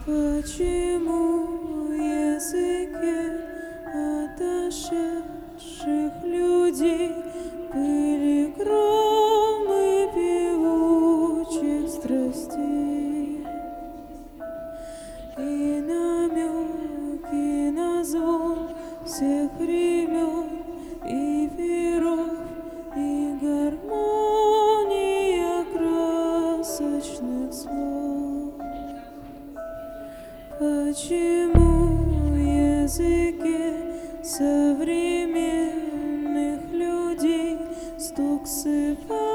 Почему языки отошедших людей были громы певучих страстей и намеки на звон всех времен и веров и гармония красочных слов? Почему языки современных людей стук сыпает